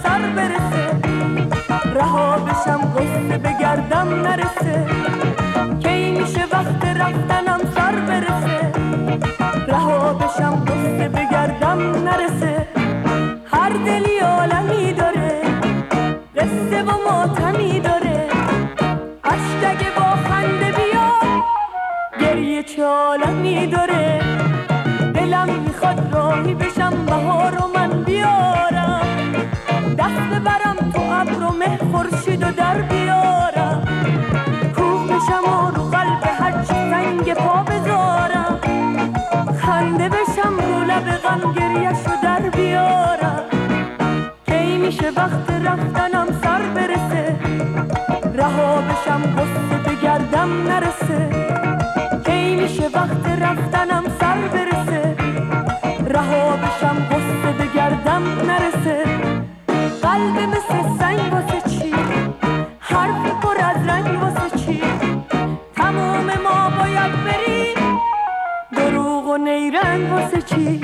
سر برسه، رها بشم قصه بگردم نرسه. کی میشه وقت رفتنم سر برسه، رها بشم قصه بگردم نرسه. هر دلی عالمی داره، قصه و ماتمی داره. عشق اگه با خنده بیا، گریه چه عالمی داره. دلم میخواد راهی بشم بهار و من بیارم، دست ببرم تو ابر و مه خورشید و در بیارم. کوه بشم و رو قلب هرچی سنگ پا بذارم، خنده بشم رو لب غم گریه‌شو در بیارم. کی میشه وقت رفتنم سر برسه، رها بشم قصه بگردم نرسه. کی میشه وقت رفتنم سر برسه، رها بشم قصه بگردم نرسه. قلب مثل سنگ واسه چی، حرف پر از رنگ واسه چی. تموم ما باید بریم، دروغ و نیرنگ واسه چی.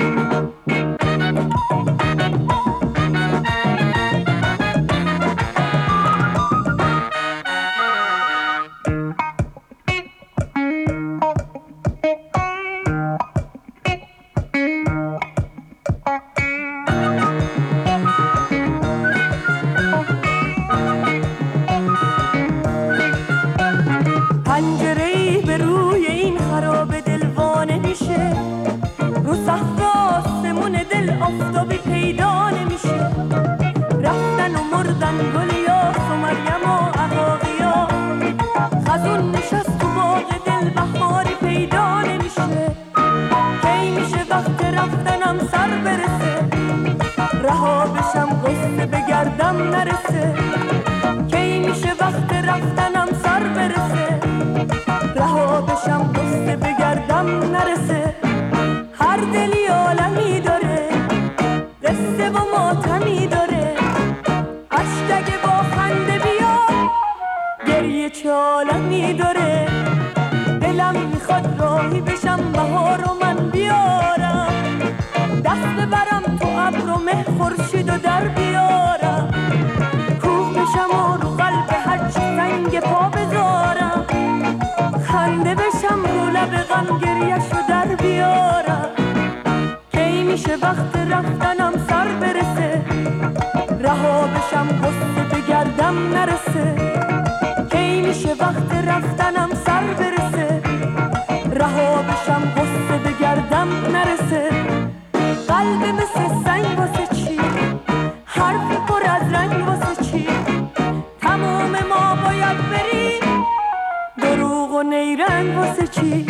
پنجره‌ای به روی این خراب دلوانه میشه، رو صحرا آسمون دل آفتابی پیدا نمیشه. رفتن و مردن گل یاس و مریم و عقاقیا، خزون نشست تو باغ دل بهاری پیدا نمیشه. کی میشه وقت رفتنم سر برسه، رها بشم قصه بگردم نرسه. کی میشه وقت رفتنم سر برسه، رها بشم قصه بگردم نرسه. هر دلی عالمی داره، قصه و ماتمی داره. عشق اگه با خنده بیا، گریه چه عالمی داره. دلم میخواد راهی بشم بهار و من بیارم، دست ببرم تو ابر و مه خورشید و در بیارم. کوه بشم و رو قلب هرچی سنگ پا بذارم، خنده بشم رو لب غم گریه‌شو در بیارم. کی میشه وقت رفتنم سر برسه، رها بشم قصه بگردم نرسه. کی میشه وقت رفتنم سر برسه، رها بشم قصه بگردم نرسه. قلب مثل سنگ واسه چی، حرف پر از رنگ واسه چی. تموم ما باید بریم، دروغ و نیرنگ واسه چی.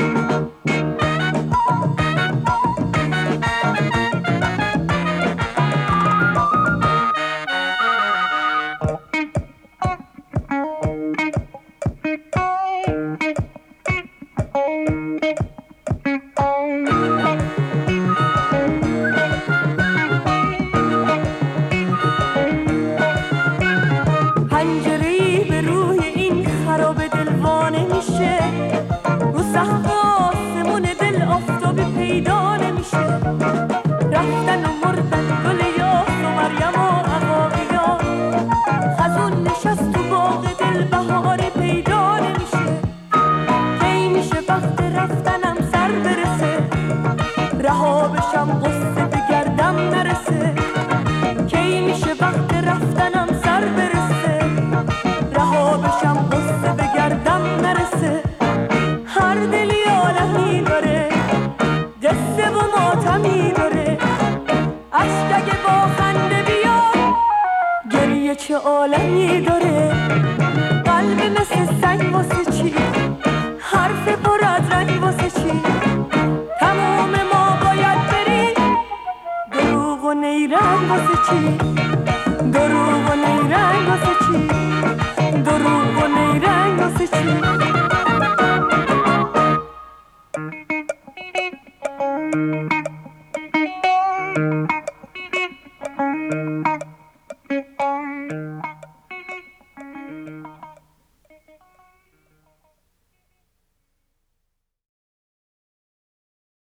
پنجره‌ای به روی این خراب دلوانه میشه، رو صحرا آسمون دل آفتابی پیدا نمیشه. رفتن و مردن گل یاس و مریم و عقاقیا، خزون نشست تو باغ دل بهاری پیدا نمیشه. کی میشه وقت رفتنم سر برسه، رها بشم قصه بگردم نرسه. کی میشه وقت رفتنم سر برسه، رها بشم قصه بگردم نرسه. هر دلی عالمی داره، قصه و ماتمی داره. عشق اگه با خنده بیا، گریه چه عالمی داره. قلب مثل سنگ واسه چی، حرف پر از رنگ واسه چی. تمام ما باید بریم، دروغ و نیرنگ واسه چی. دروغ و نیرنگ واسه چی. دروغ و نیرنگ واسه چی.